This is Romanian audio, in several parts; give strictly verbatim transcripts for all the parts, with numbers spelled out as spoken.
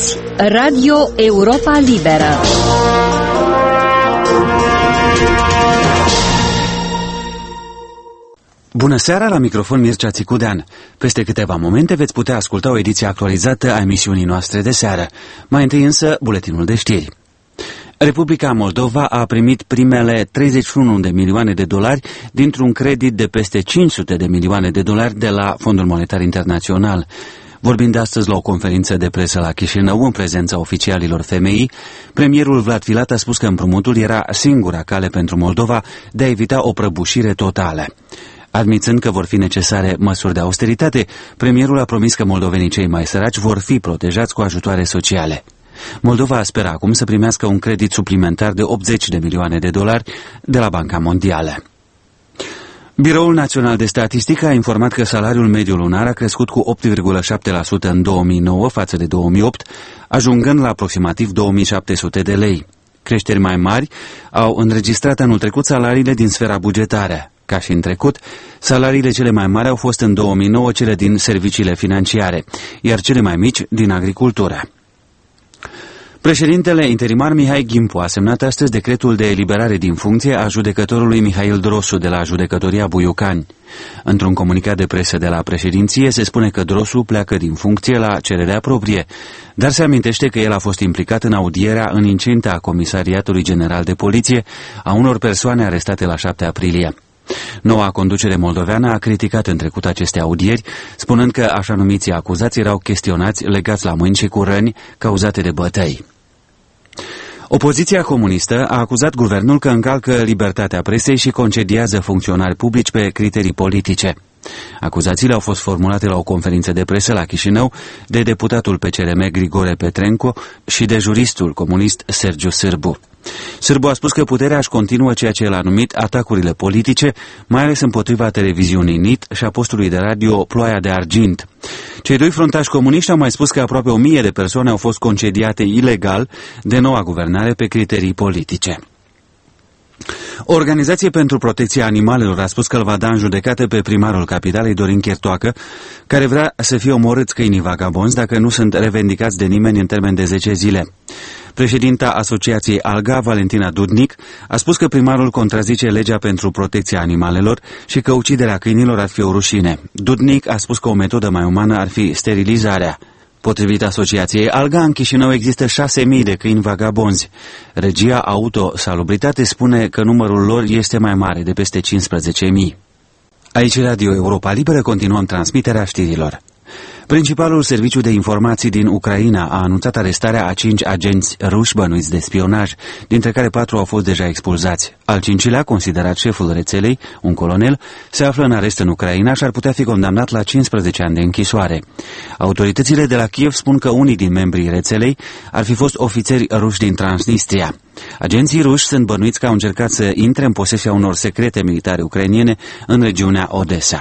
Ascultați Radio Europa Liberă. Bună seara, la microfon Mircea Țicudean. Peste câteva momente veți putea asculta o ediție actualizată a emisiunii noastre de seară. Mai întâi însă, buletinul de știri. Republica Moldova a primit primele treizeci și unu de milioane de dolari dintr-un credit de peste cinci sute de milioane de dolari de la Fondul Monetar Internațional. Vorbind astăzi la o conferință de presă la Chișinău, în prezența oficialilor F M I, premierul Vlad Filat a spus că împrumutul era singura cale pentru Moldova de a evita o prăbușire totală. Admițând că vor fi necesare măsuri de austeritate, premierul a promis că moldovenii cei mai săraci vor fi protejați cu ajutoare sociale. Moldova speră acum să primească un credit suplimentar de optzeci de milioane de dolari de la Banca Mondială. Biroul Național de Statistică a informat că salariul mediu lunar a crescut cu opt virgulă șapte la sută în două mii nouă față de două mii opt, ajungând la aproximativ două mii șapte sute de lei. Creșteri mai mari au înregistrat anul trecut salariile din sfera bugetară. Ca și în trecut, salariile cele mai mari au fost în două mii nouă cele din serviciile financiare, iar cele mai mici din agricultură. Președintele interimar Mihai Ghimpu a semnat astăzi decretul de eliberare din funcție a judecătorului Mihail Drosu de la judecătoria Buiucani. Într-un comunicat de presă de la președinție se spune că Drosu pleacă din funcție la cererea proprie, dar se amintește că el a fost implicat în audierea în incinta Comisariatului General de Poliție a unor persoane arestate la șapte aprilie. Noua conducere moldoveană a criticat în trecut aceste audieri, spunând că așa numiții acuzați erau chestionați legați la mâini și cu răni cauzate de bătăi. Opoziția comunistă a acuzat guvernul că încalcă libertatea presei și concediază funcționari publici pe criterii politice. Acuzațiile au fost formulate la o conferință de presă la Chișinău de deputatul P C R M Grigore Petrenco și de juristul comunist Sergiu Sârbu. Sârbu a spus că puterea își continuă ceea ce el a numit atacurile politice, mai ales împotriva televiziunii N I T și a postului de radio Ploaia de Argint. Cei doi fruntași comuniști au mai spus că aproape o mie de persoane au fost concediate ilegal de noua guvernare pe criterii politice. O organizație pentru protecția animalelor a spus că îl va da în judecată pe primarul capitalei Dorin Chertoacă, care vrea să fie omorâți câinii vagabonzi dacă nu sunt revendicați de nimeni în termen de zece zile. Președinta Asociației Alga, Valentina Dudnic, a spus că primarul contrazice legea pentru protecția animalelor și că uciderea câinilor ar fi o rușine. Dudnic a spus că o metodă mai umană ar fi sterilizarea. Potrivit Asociației Alga, în Chișinău există șase mii de câini vagabonzi. Regia Auto Salubritate spune că numărul lor este mai mare, de peste cincisprezece mii. Aici Radio Europa Liberă, continuăm transmiterea știrilor. Principalul serviciu de informații din Ucraina a anunțat arestarea a cinci agenți ruși bănuiți de spionaj, dintre care patru au fost deja expulzați. Al cincilea, considerat șeful rețelei, un colonel, se află în arest în Ucraina și ar putea fi condamnat la cincisprezece ani de închisoare. Autoritățile de la Kiev spun că unii din membrii rețelei ar fi fost ofițeri ruși din Transnistria. Agenții ruși sunt bănuiți că au încercat să intre în posesia unor secrete militare ucrainiene în regiunea Odessa.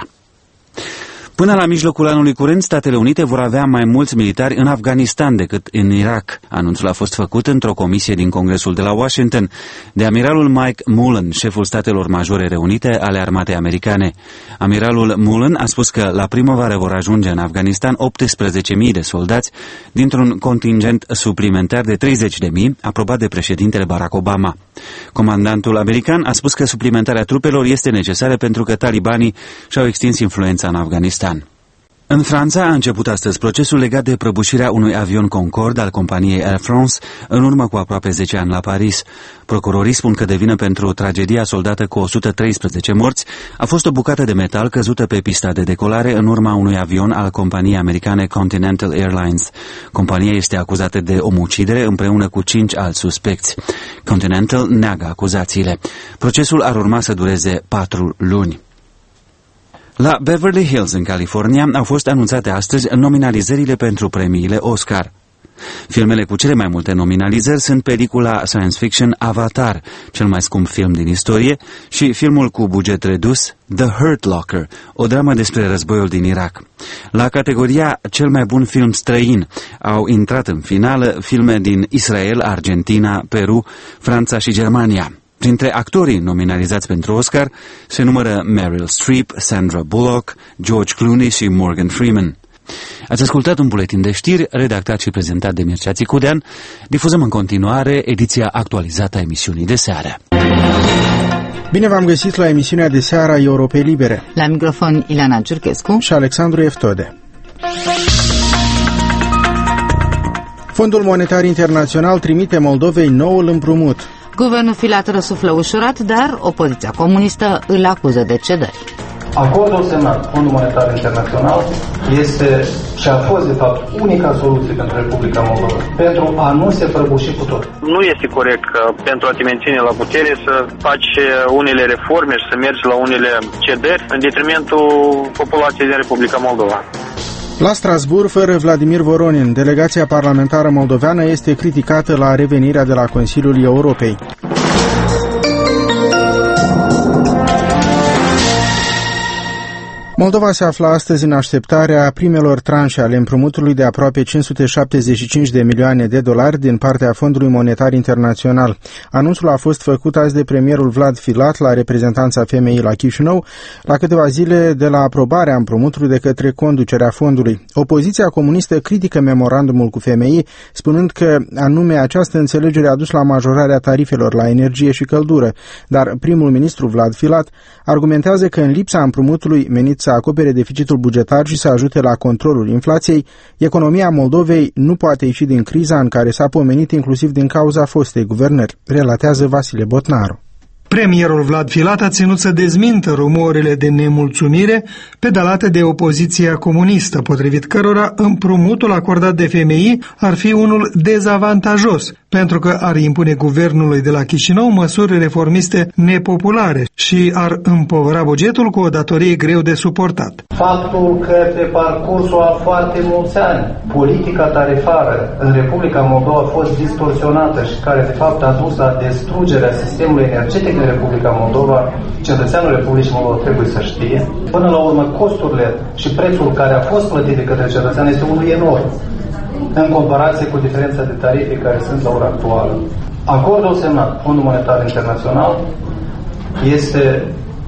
Până la mijlocul anului curent, Statele Unite vor avea mai mulți militari în Afganistan decât în Irak. Anunțul a fost făcut într-o comisie din Congresul de la Washington de amiralul Mike Mullen, șeful Statelor Majore Reunite ale Armatei Americane. Amiralul Mullen a spus că la primăvară vor ajunge în Afganistan optsprezece mii de soldați dintr-un contingent suplimentar de treizeci de mii, aprobat de președintele Barack Obama. Comandantul american a spus că suplimentarea trupelor este necesară pentru că talibanii și-au extins influența în Afganistan. În Franța a început astăzi procesul legat de prăbușirea unui avion Concorde al companiei Air France în urmă cu aproape zece ani la Paris. Procurorii spun că de vină pentru tragedia soldată cu o sută treisprezece morți a fost o bucată de metal căzută pe pista de decolare în urma unui avion al companiei americane Continental Airlines. Compania este acuzată de omucidere împreună cu cinci alți suspecți. Continental neagă acuzațiile. Procesul ar urma să dureze patru luni. La Beverly Hills, în California, au fost anunțate astăzi nominalizările pentru premiile Oscar. Filmele cu cele mai multe nominalizări sunt pelicula science fiction Avatar, cel mai scump film din istorie, și filmul cu buget redus The Hurt Locker, o dramă despre războiul din Irak. La categoria cel mai bun film străin au intrat în finală filme din Israel, Argentina, Peru, Franța și Germania. Printre actorii nominalizați pentru Oscar se numără Meryl Streep, Sandra Bullock, George Clooney și Morgan Freeman. Ați ascultat un buletin de știri redactat și prezentat de Mircea Țicudean. Difuzăm în continuare ediția actualizată a emisiunii de seară. Bine v-am găsit la emisiunea de seară a Europei Libere. La microfon Ileana Ciurchescu și Alexandru Eftode. Fondul Monetar Internațional trimite Moldovei noul împrumut. Guvernul Filat răsuflă ușurat, dar opoziția comunistă îl acuză de cedări. Acordul semnat Fondul Monetar Internațional este și a fost, de fapt, unica soluție pentru Republica Moldova, pentru a nu se prăbuși cu tot. Nu este corect că pentru a te menține la putere să faci unele reforme și să mergi la unele cedări în detrimentul populației din Republica Moldova. La Strasbourg, fără Vladimir Voronin, delegația parlamentară moldoveană este criticată la revenirea de la Consiliul Europei. Moldova se află astăzi în așteptarea primelor tranșe ale împrumutului de aproape cinci sute șaptezeci și cinci de milioane de dolari din partea Fondului Monetar Internațional. Anunțul a fost făcut azi de premierul Vlad Filat la reprezentanța F M I la Chișinău, la câteva zile de la aprobarea împrumutului de către conducerea fondului. Opoziția comunistă critică memorandumul cu F M I, spunând că anume această înțelegere a dus la majorarea tarifelor la energie și căldură, dar primul ministru Vlad Filat argumentează că în lipsa împrumutului menit să acopere deficitul bugetar și să ajute la controlul inflației, economia Moldovei nu poate ieși din criza în care s-a pomenit inclusiv din cauza fostei guvernări, relatează Vasile Botnaru. Premierul Vlad Filat a ținut să dezmintă rumorile de nemulțumire pedalate de opoziția comunistă, potrivit cărora împrumutul acordat de F M I ar fi unul dezavantajos, pentru că ar impune guvernului de la Chișinău măsuri reformiste nepopulare și ar împovăra bugetul cu o datorie greu de suportat. Faptul că pe parcursul a foarte mulți ani politica tarifară în Republica Moldova a fost distorsionată și care de fapt a dus la distrugerea sistemului energetic din Republica Moldova, cetățeanul Republicii Moldova trebuie să știe. Până la urmă, costurile și prețul care a fost plătit de către cetățean este unul enorm în comparație cu diferența de tarife care sunt la ora actuală. Acordul semnat Fondul Monetar Internațional este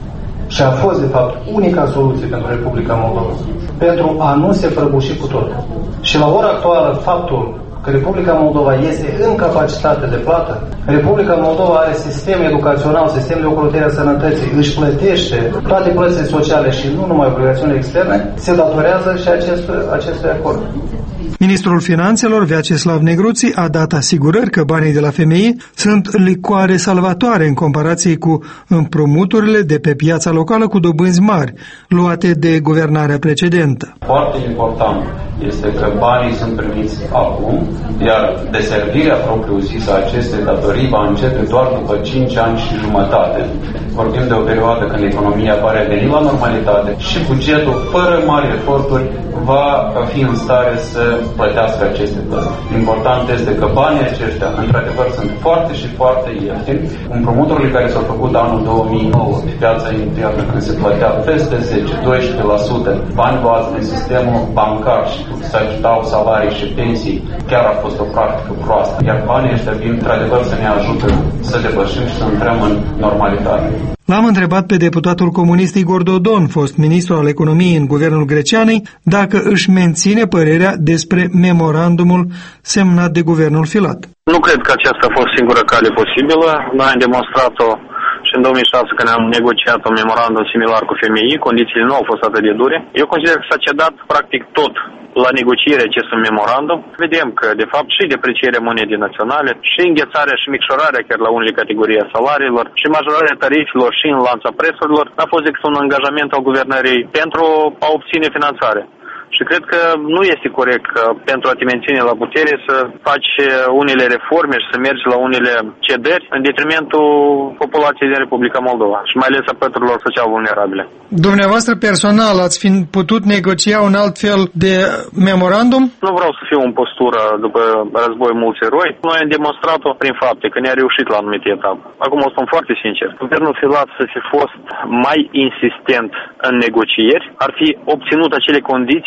și a fost, de fapt, unica soluție pentru Republica Moldova, pentru a nu se prăbuși cu tot. Și la ora actuală, faptul că Republica Moldova este în capacitate de plată, Republica Moldova are sistem educațional, sistem de ocrotire a sănătății, își plătește toate plățile sociale și nu numai obligațiunile externe, se datorează și acestui, acestui acord. Ministrul Finanțelor, Vyacheslav Negruții, a dat asigurări că banii de la F M I sunt licoare salvatoare în comparație cu împrumuturile de pe piața locală cu dobânzi mari, luate de guvernarea precedentă. Foarte important este că banii sunt primiți acum, iar deservirea propriu-zisă a acestei datorii va începe doar după cinci ani și jumătate. Vorbim de o perioadă când economia pare a veni la normalitate și bugetul, fără mari eforturi, va fi în stare să plătească aceste plăți. Important este că banii aceștia, într-adevăr, sunt foarte și foarte ieftini. Împrumuturile care s-au făcut anul două mii nouă pe piața internă, când se plătea peste zece la doisprezece la sută bani luați din sistemul bancar și se ajutau salarii și pensii, chiar a fost o practică proastă. Iar banii ăștia vin, într-adevăr, să ne ajute să depășim și să intrăm în normalitate. L-am întrebat pe deputatul comunist Igor Dodon, fost ministru al economiei în guvernul Greceanei, dacă își menține părerea despre memorandumul semnat de guvernul Filat. Nu cred că aceasta a fost singura cale posibilă. Noi am demonstrat-o și în două mii șase când am negociat un memorandum similar cu F M I, condițiile nu au fost atât de dure. Eu consider că s-a cedat practic tot la negocierea acestui memorandum. Vedem că, de fapt, și deprecierea monedei naționale, și înghețarea și micșorarea chiar la unele categorii a salariilor, și majorarea tarifelor și în lanța prețurilor a fost decât un angajament al guvernării pentru a obține finanțare. Și cred că nu este corect că pentru a te menține la putere să faci unele reforme și să mergi la unele cedări în detrimentul populației din Republica Moldova și mai ales a păturilor social vulnerabile. Dumneavoastră personal ați fi putut negocia un alt fel de memorandum? Nu vreau să fiu în postură după război mulți eroi. Noi am demonstrat-o prin fapte că ne-a reușit la anumite etape. Acum o spun foarte sincer. Guvernul Filat să fi fost mai insistent în negocieri, ar fi obținut acele condiții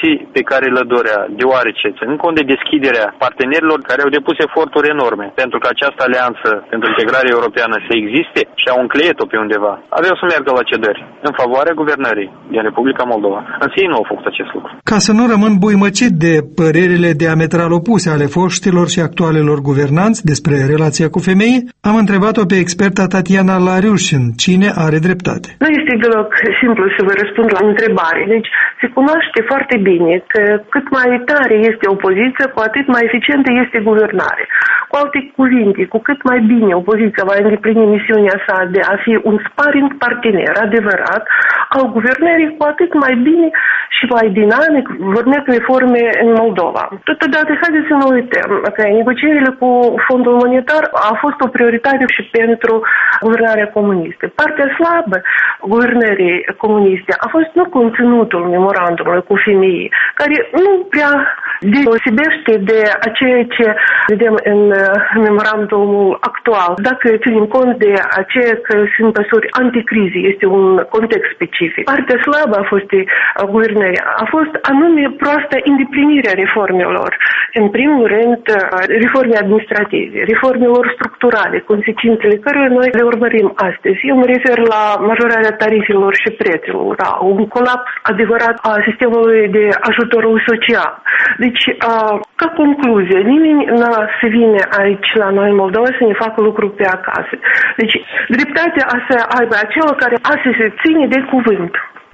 condiții pe care le dorea, deoarece, ținând cont de deschiderea partenerilor care au depus eforturi enorme pentru că această alianță pentru integrare europeană să existe și au încleiet-o pe undeva, aveau să meargă la cedări în favoarea guvernării din Republica Moldova. Însă ei nu au făcut acest lucru. Ca să nu rămân buimăcit de părerile diametral opuse ale foștilor și actualelor guvernanți despre relația cu femei, am întrebat-o pe experta Tatiana Lariușin, cine are dreptate. Nu este deloc simplu să vă răspund la întrebare. Deci se cunoaște foarte bine că cât mai tare este opoziția, cu atât mai eficientă este guvernare. Cu alte cuvinte, cu cât mai bine opoziția va îndeplini misiunea sa de a fi un sparring partener adevărat al guvernării, cu atât mai bine și mai dinamic vor merge reforme în Moldova. Totodată, haideți să nu uităm că negocierile cu Fondul Monetar a fost o prioritate și pentru guvernarea comunistă. Partea slabă guvernării comuniste a fost nu conținutul memorandumului cu femei, care nu prea deosebește de ceea ce vedem în memorandumul actual. Dacă ținem cont de aceea că sunt măsuri anticrize, este un context specific. Partea slabă a fost guvernării a fost anume proastă îndeplinirea reformelor. În primul rând, reforme administrative, reformelor structurale, consecințele care noi le urmărim astăzi. Eu mă refer la majorarea tarifelor și prețelor, da, un colaps adevărat a sistemului de ajutorul social. Deci, ca concluzie, nimeni nu se vine aici la noi în Moldova să ne facă lucruri pe acasă. Deci, dreptatea a să aibă acela care astăzi se ține de cuvânt.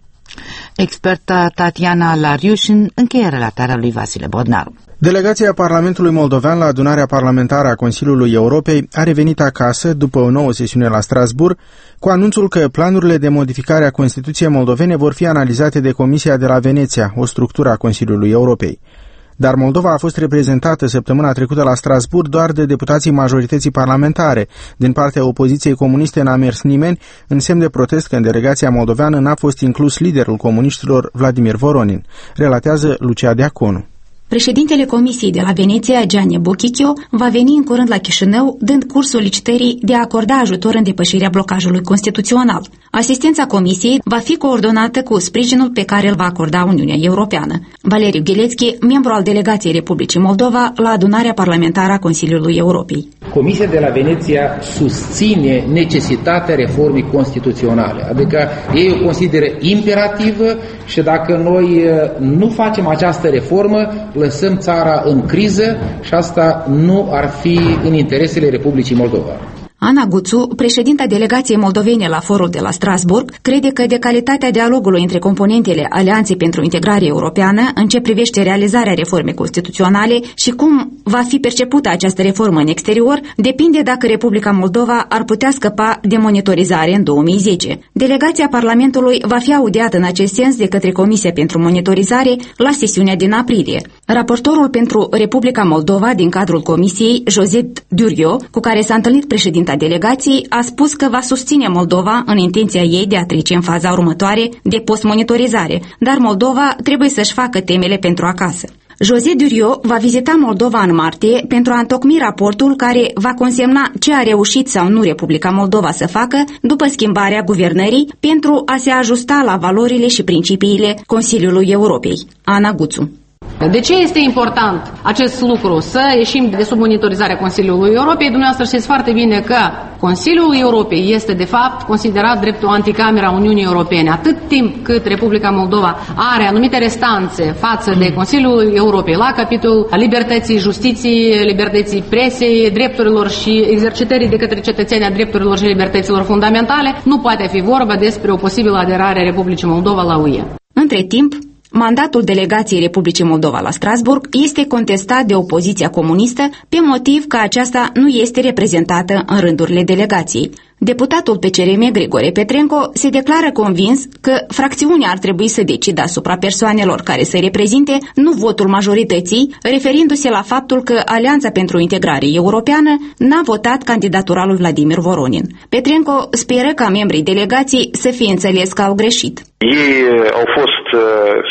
Experta Tatiana Lariușin încheie relatarea lui Vasile Bodnar. Delegația Parlamentului Moldovean la adunarea parlamentară a Consiliului Europei a revenit acasă după o nouă sesiune la Strasbourg cu anunțul că planurile de modificare a Constituției moldovene vor fi analizate de Comisia de la Veneția, o structură a Consiliului Europei. Dar Moldova a fost reprezentată săptămâna trecută la Strasbourg doar de deputații majorității parlamentare. Din partea opoziției comuniste n-a mers nimeni, în semn de protest că în delegația moldoveană n-a fost inclus liderul comuniștilor Vladimir Voronin, relatează Lucia Deaconu. Președintele Comisiei de la Veneția, Gianni Bochichio, va veni în curând la Chișinău, dând curs solicitării de a acorda ajutor în depășirea blocajului constituțional. Asistența Comisiei va fi coordonată cu sprijinul pe care îl va acorda Uniunea Europeană. Valeriu Gheletski, membru al delegației Republicii Moldova la adunarea parlamentară a Consiliului Europei. Comisia de la Veneția susține necesitatea reformei constituționale, adică ei o consideră imperativă și dacă noi nu facem această reformă, lăsăm țara în criză și asta nu ar fi în interesele Republicii Moldova. Ana Guțu, președinta delegației moldovene la forul de la Strasbourg, crede că de calitatea dialogului între componentele Alianței pentru Integrare Europeană în ce privește realizarea reformei constituționale și cum va fi percepută această reformă în exterior, depinde dacă Republica Moldova ar putea scăpa de monitorizare în două mii zece. Delegația Parlamentului va fi audiată în acest sens de către Comisia pentru Monitorizare la sesiunea din aprilie. Raportorul pentru Republica Moldova din cadrul Comisiei, José Durio, cu care s-a întâlnit președinta delegației, a spus că va susține Moldova în intenția ei de a trece în faza următoare de post-monitorizare, dar Moldova trebuie să-și facă temele pentru acasă. José Durio va vizita Moldova în martie pentru a întocmi raportul care va consemna ce a reușit sau nu Republica Moldova să facă după schimbarea guvernării pentru a se ajusta la valorile și principiile Consiliului Europei. Ana Guțu. De ce este important acest lucru? Să ieșim de sub monitorizarea Consiliului Europei. Dumneavoastră știți foarte bine că Consiliul Europei este de fapt considerat drept o anticamera Uniunii Europene. Atât timp cât Republica Moldova are anumite restanțe față de Consiliul Europei la capitolul libertății justiției, libertății presei, drepturilor și exercitării de către cetățenii a drepturilor și libertăților fundamentale, nu poate fi vorba despre o posibilă aderare a Republicii Moldova la U E. Între timp, mandatul delegației Republicii Moldova la Strasbourg este contestat de opoziția comunistă pe motiv că aceasta nu este reprezentată în rândurile delegației. Deputatul P C R M Grigore Petrenco se declară convins că fracțiunea ar trebui să decidă asupra persoanelor care să reprezinte, nu votul majorității, referindu-se la faptul că Alianța pentru Integrare Europeană n-a votat candidatura lui Vladimir Voronin. Petrenco speră ca membrii delegației să fie înțeles că au greșit. Ei au fost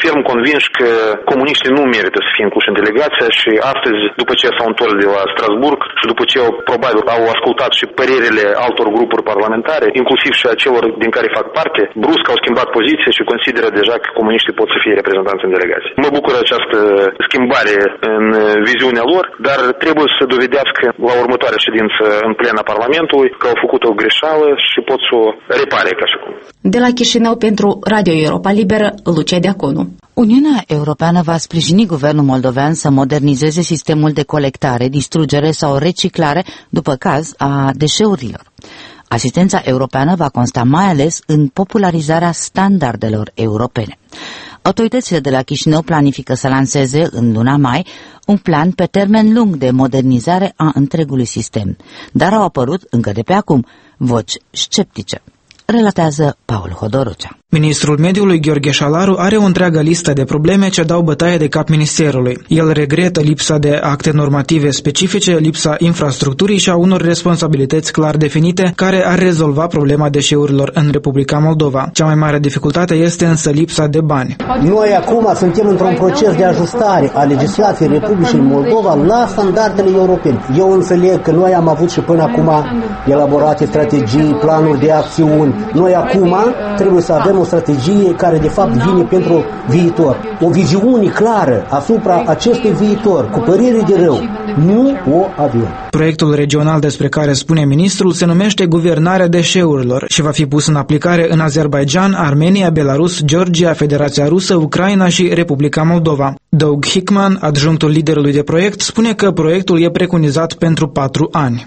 ferm convins că comuniștii nu merită să fie incluși în delegația și astăzi, după ce s-au întors de la Strasburg și după ce au, probabil au ascultat și părerile altor grupuri parlamentare, inclusiv și a celor din care fac parte, brusc au schimbat poziție și consideră deja că comuniștii pot să fie reprezentanți în delegație. Mă bucură această schimbare în viziunea lor, dar trebuie să dovedească la următoarea ședință în plena Parlamentului că au făcut o greșeală și pot să o repare ca și cum. De la Chișinău pentru Radio Europa Liberă, Lucia Deaconu. Uniunea Europeană va sprijini guvernul moldovean să modernizeze sistemul de colectare, distrugere sau reciclare, după caz, a deșeurilor. Asistența europeană va consta mai ales în popularizarea standardelor europene. Autoritățile de la Chișinău planifică să lanseze, în luna mai, un plan pe termen lung de modernizare a întregului sistem, dar au apărut, încă de pe acum, voci sceptice. Relatează Paul Hodorocea. Ministrul Mediului Gheorghe Șalaru are o întreagă listă de probleme ce dau bătaie de cap ministerului. El regretă lipsa de acte normative specifice, lipsa infrastructurii și a unor responsabilități clar definite care ar rezolva problema deșeurilor în Republica Moldova. Cea mai mare dificultate este însă lipsa de bani. Noi acum suntem într-un proces de ajustare a legislației Republicii Moldova la standardele europene. Eu înțeleg că noi am avut și până acum elaborate strategii, planuri de acțiuni. Noi acum trebuie să avem o strategie care de fapt vine pentru viitor. O viziune clară asupra acestui viitor, cu părere de rău. Nu o avem. Proiectul regional despre care spune ministrul se numește Guvernarea deșeurilor și va fi pus în aplicare în Azerbaijan, Armenia, Belarus, Georgia, Federația Rusă, Ucraina și Republica Moldova. Doug Hickman, adjunctul liderului de proiect, spune că proiectul e preconizat pentru patru ani.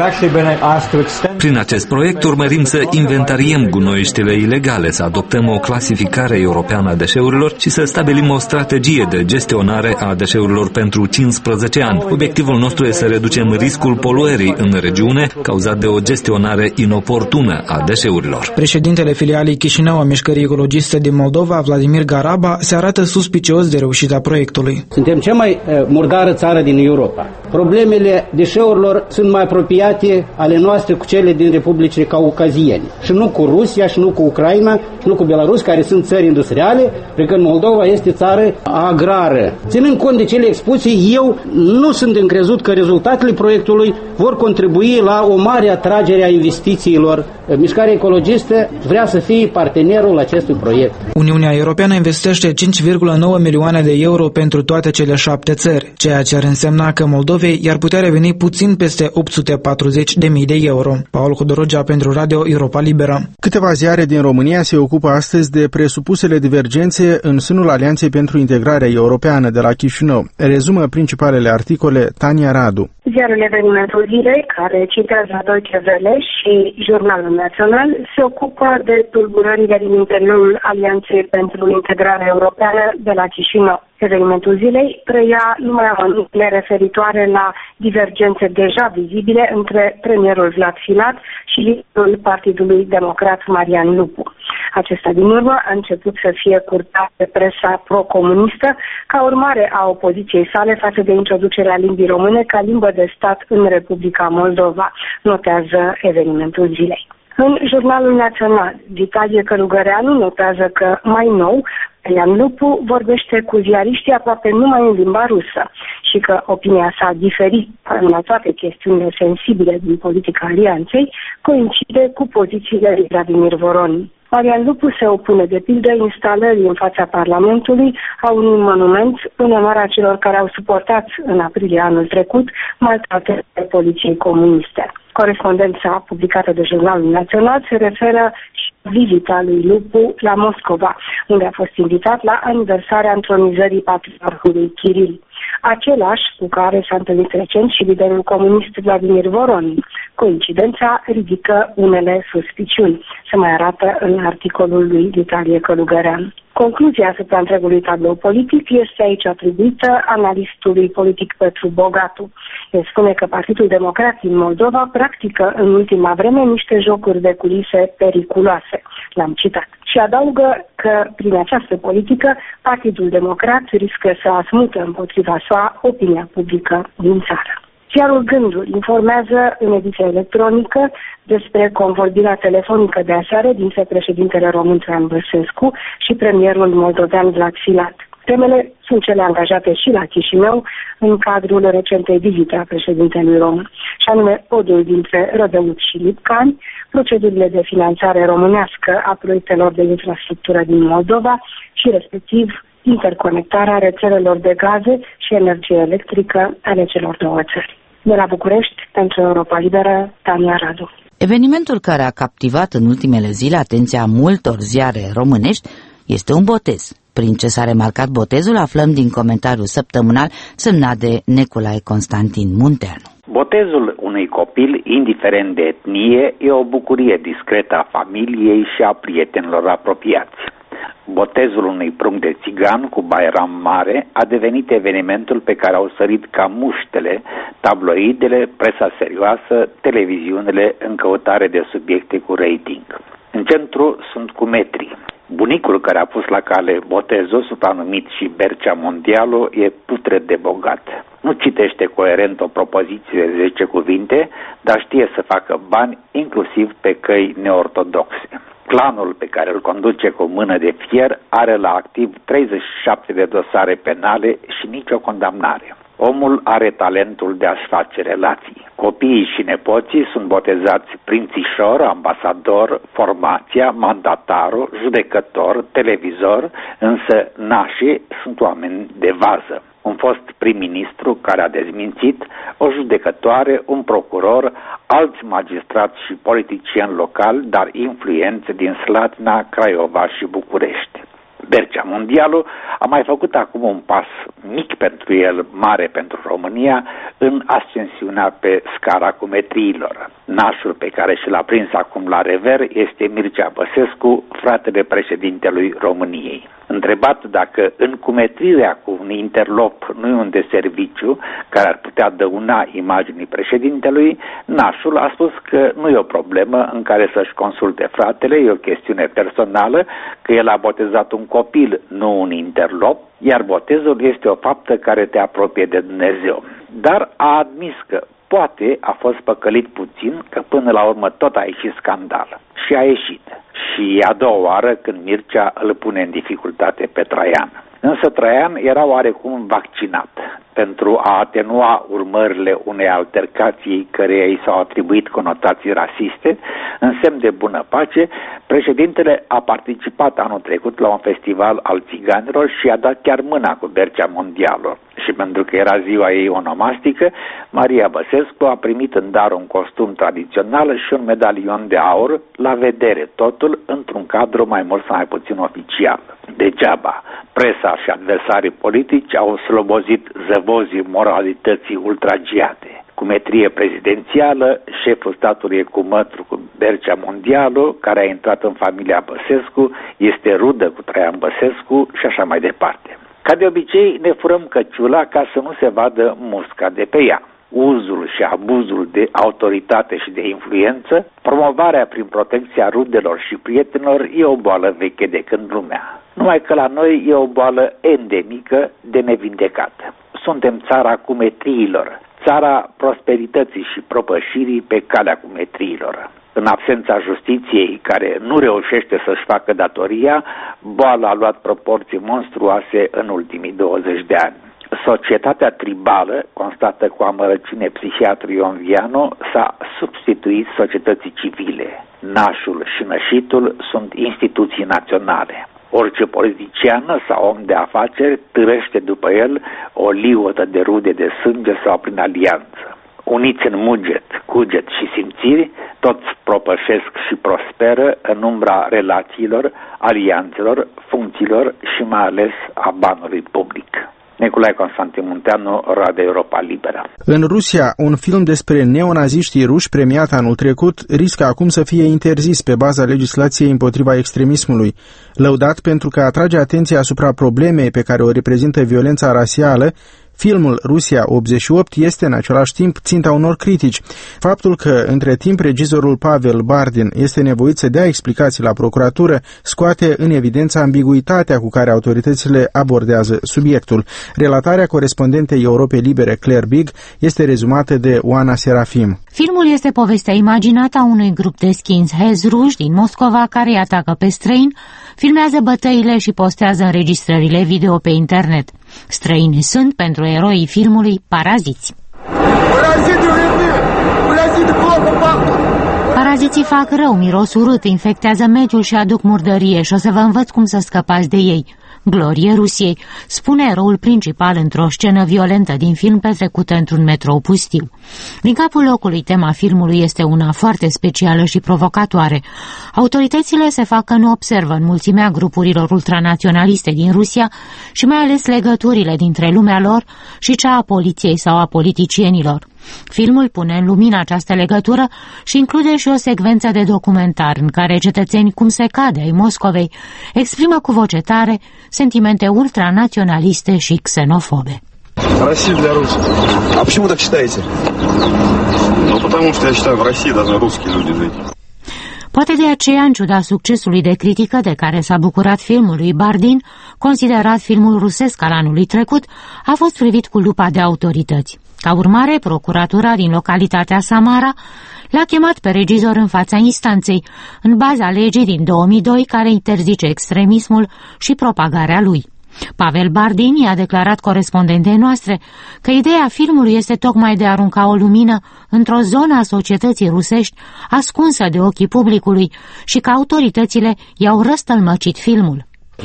Prin acest proiect urmărim să inventariem gunoiștile ilegale, să adoptăm o clasificare europeană a deșeurilor și să stabilim o strategie de gestionare a deșeurilor pentru cincisprezece ani. Obiectivul nostru este să reducem riscul poluării în regiune cauzat de o gestionare inoportună a deșeurilor. Președintele filialei Chișinău a Mișcării Ecologiste din Moldova, Vladimir Garaba, se arată suspicios de reușita proiectului. Suntem cea mai uh, murdară țară din Europa. Problemele deșeurilor sunt mai apropiate ale noastre cu cele din republicile caucaziene. Și nu cu Rusia, și nu cu Ucraina, și nu cu Belarus, care sunt țări industriale, pe când Moldova este țară agrară. Ținând cont de cele expuse, eu nu sunt încrezut că rezultatele proiectului vor contribui la o mare atragere a investițiilor. Mișcarea Ecologistă vrea să fie partenerul acestui proiect. Uniunea Europeană investește cinci virgulă nouă milioane de euro pentru toate cele șapte țări, ceea ce ar însemna că Moldovei i-ar putea reveni puțin peste opt sute patruzeci de mii de euro. Paul Hodorogea pentru Radio Europa Liberă. Câteva ziare din România se ocupă astăzi de presupusele divergențe în sânul Alianței pentru Integrarea Europeană de la Chișinău. Rezumă principalele articole Tania Radu. Ziarul Evenimentul Zilei, care citează Deutsche Welle și Jurnalul Național, se ocupă de tulburările din interiorul Alianței pentru Integrare Europeană de la Chișinău. Evenimentul zilei preia numai amănuntele referitoare la divergențe deja vizibile între premierul Vlad Filat și liderul Partidului Democrat Marian Lupu. Acesta din urmă a început să fie curtat de presa pro-comunistă ca urmare a opoziției sale față de introducerea limbii române ca limbă de stat în Republica Moldova, notează Evenimentul zilei. În Jurnalul Național, Vitalie Călugăreanu notează că, mai nou, Marian Lupu vorbește cu ziariștii aproape numai în limba rusă și că opinia sa diferită în toate chestiunile sensibile din politica alianței coincide cu pozițiile lui Vladimir Voronin. Marian Lupu se opune de pildă instalării în fața Parlamentului a unui monument în onoarea celor care au suportat în aprilie anul trecut maltratările poliției comuniste. Corespondența publicată de Jurnalul Național se referă și vizita lui Lupu la Moscova, unde a fost invitat la aniversarea întronizării patriarhului Kiril, același cu care s-a întâlnit recent și liderul comunist Vladimir Voronin. Coincidența ridică unele suspiciuni, se mai arată în articolul lui Vitalie Călugăreanu. Concluzia asupra întregului tablou politic este aici atribuită analistului politic Petru Bogatu. El spune că Partidul Democrat din Moldova practică în ultima vreme niște jocuri de culise periculoase. L-am citat. Și adaugă că prin această politică Partidul Democrat riscă să asmută împotriva sa opinia publică din țară. Ziarul Gândul informează în ediția electronică despre convorbirea telefonică de aseară dintre președintele român Traian Băsescu și premierul moldovean Vlad Filat. Temele sunt cele angajate și la Chișinău în cadrul recentei vizite a președintelui român, și anume podul dintre Rădăuț și Lipcani, procedurile de finanțare românească a proiectelor de infrastructură din Moldova și respectiv interconectarea rețelelor de gaze și energie electrică ale celor două țări. De la București, pentru Europa Liberă, Tania Radu. Evenimentul care a captivat în ultimele zile atenția multor ziare românești este un botez. Prin ce s-a remarcat botezul, aflăm din comentariul săptămânal semnat de Nicolae Constantin Munteanu. Botezul unui copil, indiferent de etnie, e o bucurie discretă a familiei și a prietenilor apropiați. Botezul unui prunc de țigan cu bairam mare a devenit evenimentul pe care au sărit ca muștele tabloidele, presa serioasă, televiziunile în căutare de subiecte cu rating. În centru sunt cu metri. Bunicul care a pus la cale botezul, supranumit și Bercea Mondialu, e putred de bogat. Nu citește coerent o propoziție de zece cuvinte, dar știe să facă bani, inclusiv pe căi neortodoxe. Clanul pe care îl conduce cu mână de fier are la activ treizeci și șapte de dosare penale și nicio condamnare. Omul are talentul de a-și face relații. Copiii și nepoții sunt botezați prințișor, ambasador, formația, mandatarul, judecător, televizor, însă nașii sunt oameni de vază. Un fost prim-ministru care a dezmințit, o judecătoare, un procuror, alți magistrați și politicieni locali, dar influenți din Slatina, Craiova și București. Bercea Mondialu a mai făcut acum un pas mic pentru el, mare pentru România, în ascensiunea pe scara cumetriilor. Nașul pe care și l-a prins acum la rever este Mircea Băsescu, fratele președintelui României. Întrebat dacă încumetrirea cu un interlop nu e un deserviciu care ar putea dăuna imaginii președintelui, nașul a spus că nu e o problemă în care să-și consulte fratele, e o chestiune personală, că el a botezat un copil, nu un interlop, iar botezul este o faptă care te apropie de Dumnezeu. Dar a admis că poate a fost păcălit puțin, că până la urmă tot a ieșit scandal. Și a ieșit. Și e a doua oară când Mircea îl pune în dificultate pe Traian. Însă Traian era oarecum vaccinat. Pentru a atenua urmările unei altercații căreia i s-au atribuit conotații rasiste, în semn de bună pace, președintele a participat anul trecut la un festival al țiganilor și a dat chiar mâna cu Bercea Mondialu. Și pentru că era ziua ei onomastică, Maria Băsescu a primit în dar un costum tradițional și un medalion de aur, la vedere totul într-un cadru mai mult sau mai puțin oficial. Degeaba, presa și adversarii politici au slobozit zăvozii moralității ultragiate. Cumetrie prezidențială, șeful statului e cu mătru cu Bercea Mondialu, care a intrat în familia Băsescu, este rudă cu Traian Băsescu și așa mai departe. Ca de obicei, ne furăm căciula ca să nu se vadă musca de pe ea. Uzul și abuzul de autoritate și de influență, promovarea prin protecția rudelor și prietenilor e o boală veche de când lumea. Numai că la noi e o boală endemică de nevindecat. Suntem țara cumetriilor, țara prosperității și propășirii pe calea cumetriilor. În absența justiției, care nu reușește să-și facă datoria, boala a luat proporții monstruoase în ultimii douăzeci de ani. Societatea tribală, constată cu amărăcine psihiatru Ion Vianu, s-a substituit societății civile. Nașul și nășitul sunt instituții naționale. Orice politician sau om de afaceri târăște după el o liută de rude de sânge sau prin alianță. Uniți în muget, cuget și simțiri, toți propășesc și prosperă în umbra relațiilor, alianțelor, funcțiilor și mai ales a banului public. Nicolae Constantin Munteanu, Radio Europa Liberă. În Rusia, un film despre neonaziștii ruși premiat anul trecut riscă acum să fie interzis pe baza legislației împotriva extremismului. Lăudat pentru că atrage atenția asupra problemei pe care o reprezintă violența rasială, Filmul Rusia optzeci și opt este în același timp ținta unor critici. Faptul că între timp regizorul Pavel Bardin este nevoit să dea explicații la procuratură scoate în evidență ambiguitatea cu care autoritățile abordează subiectul. Relatarea corespondentei Europei Libere Claire Big este rezumată de Oana Serafim. Filmul este povestea imaginată a unui grup de skinheads ruși din Moscova care îi atacă pe străini, filmează bătăile și postează înregistrările video pe internet. Străinii sunt, pentru eroii filmului, paraziți. Paraziții fac rău, miros urât, infectează mediul și aduc murdărie și o să vă învăț cum să scăpați de ei. Glorie Rusiei, spune eroul principal într-o scenă violentă din film petrecută într-un metrou pustiu. Din capul locului, tema filmului este una foarte specială și provocatoare. Autoritățile se fac că nu observă în mulțimea grupurilor ultranaționaliste din Rusia și mai ales legăturile dintre lumea lor și cea a poliției sau a politicienilor. Filmul pune în lumină această legătură și include și o secvență de documentar în care cetățeni cum se cade ai Moscovei exprimă cu voce tare sentimente ultranaționaliste și xenofobe. Россия для русских. А почему так считаете? Ну, потому что я считаю, в России должны русские люди жить. Poate de aceea, în ciuda succesului de critică de care s-a bucurat filmul lui Bardin, considerat filmul rusesc al anului trecut, a fost privit cu lupa de autorități. Ca urmare, procuratura din localitatea Samara l-a chemat pe regizor în fața instanței, în baza legii din două mii doi care interzice extremismul și propagarea lui. Pavel Bardin i-a declarat corespondentei noastre că ideea filmului este tocmai de a arunca o lumină într-o zonă a societății rusești ascunsă de ochii publicului și că autoritățile i-au răstălmăcit filmul.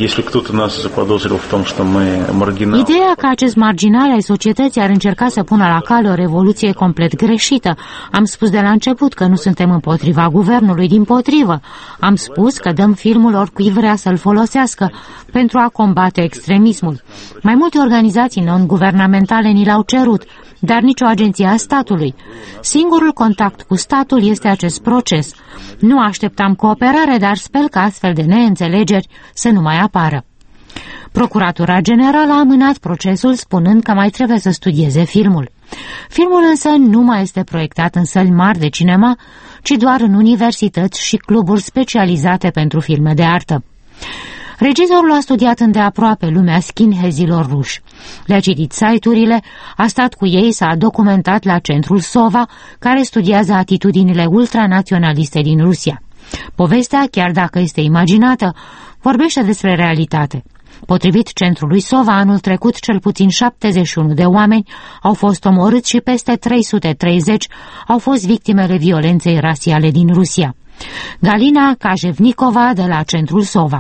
Ideea că acest marginal ai societății ar încerca să pună la cale o revoluție complet greșită. Am spus de la început că nu suntem împotriva guvernului, dimpotrivă. Am spus că dăm filmul oricui vrea să-l folosească pentru a combate extremismul. Mai multe organizații non-guvernamentale ni l-au cerut, dar nicio agenție a statului. Singurul contact cu statul este acest proces. Nu așteptam cooperare, dar sper că astfel de neînțelegeri să nu mai apară. Procuratura Generală a amânat procesul spunând că mai trebuie să studieze filmul. Filmul însă nu mai este proiectat în săli mari de cinema, ci doar în universități și cluburi specializate pentru filme de artă. Regizorul a studiat îndeaproape lumea skinheadzilor ruși. Le-a citit site-urile, a stat cu ei, s-a documentat la centrul Sova, care studiază atitudinile ultranaționaliste din Rusia. Povestea, chiar dacă este imaginată, vorbește despre realitate. Potrivit centrului Sova, anul trecut, cel puțin șaptezeci și unu de oameni au fost omorâți și peste trei sute treizeci au fost victimele violenței rasiale din Rusia. Galina Kajevnikova de la centrul Sova.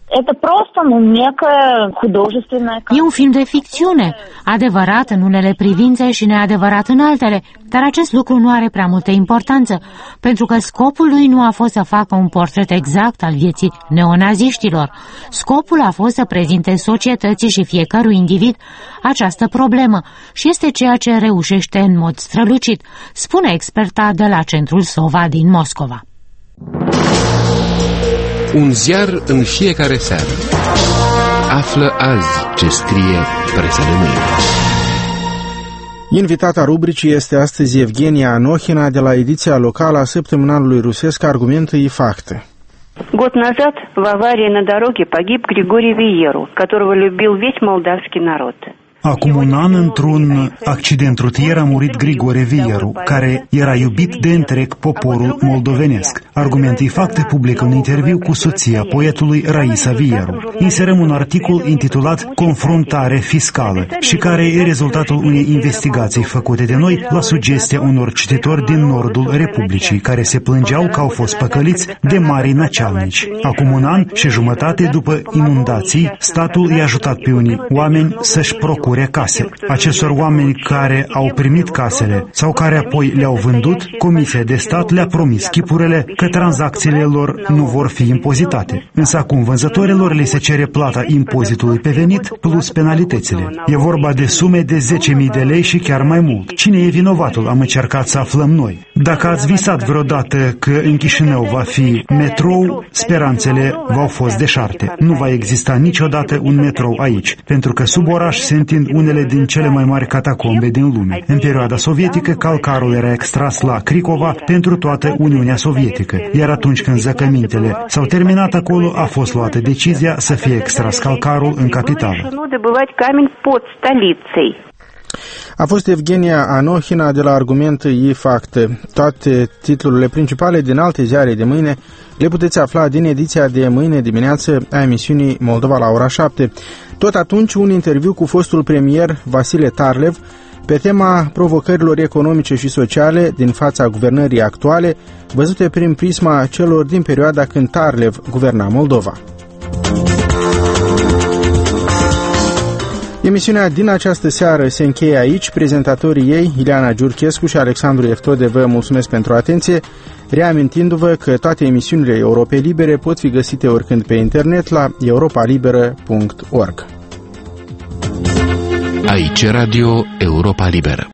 E un film de ficțiune, adevărat în unele privințe și neadevărat în altele, dar acest lucru nu are prea multă importanță, pentru că scopul lui nu a fost să facă un portret exact al vieții neonaziștilor. Scopul a fost să prezinte societății și fiecărui individ această problemă și este ceea ce reușește în mod strălucit, spune experta de la centrul Sova din Moscova. Un ziar în fiecare seară. Află azi ce scrie presa de mâine. Invitata rubricii este astăzi Evgenia Anohina de la ediția locală a săptămânalului rusesc Argumente и факты. Год назад в аварии на дороге погиб Григорий Виеру, которого любил весь молдавский народ. Acum un an, într-un accident rutier, a murit Grigore Vieru, care era iubit de întreg poporul moldovenesc. Argumente și Fapte publică un interviu cu soția poetului Raisa Vieru. Inserăm un articol intitulat Confruntare fiscală și care e rezultatul unei investigații făcute de noi la sugestia unor cititori din nordul Republicii, care se plângeau că au fost păcăliți de mari nacealnici. Acum un an și jumătate după inundații, statul i-a ajutat pe unii oameni să-și procure case. Acestor oameni care au primit casele sau care apoi le-au vândut, Comisia de Stat le-a promis chipurile că tranzacțiile lor nu vor fi impozitate. Însă acum vânzătorilor le se cere plata impozitului pe venit plus penalitățile. E vorba de sume de zece mii de lei și chiar mai mult. Cine e vinovatul? Am încercat să aflăm noi. Dacă ați visat vreodată că în Chișinău va fi metrou, speranțele v-au fost deșarte. Nu va exista niciodată un metrou aici, pentru că sub oraș se întind unele din cele mai mari catacombe din lume. În perioada sovietică, calcarul era extras la Cricova pentru toată Uniunea Sovietică, iar atunci când zăcămintele s-au terminat acolo, a fost luată decizia să fie extras calcarul în capitală. A fost Evgenia Anohina de la Argument iFact. Toate titlurile principale din alte ziare de mâine le puteți afla din ediția de mâine dimineață a emisiunii Moldova la ora șapte. Tot atunci, un interviu cu fostul premier Vasile Tarlev pe tema provocărilor economice și sociale din fața guvernării actuale, văzute prin prisma celor din perioada când Tarlev guverna Moldova. Emisiunea din această seară se încheie aici. Prezentatorii ei, Ileana Giurchescu și Alexandru Eftode, vă mulțumesc pentru atenție, reamintindu-vă că toate emisiunile Europei Libere pot fi găsite oricând pe internet la europa liberă punct org. Aici Radio Europa Liberă.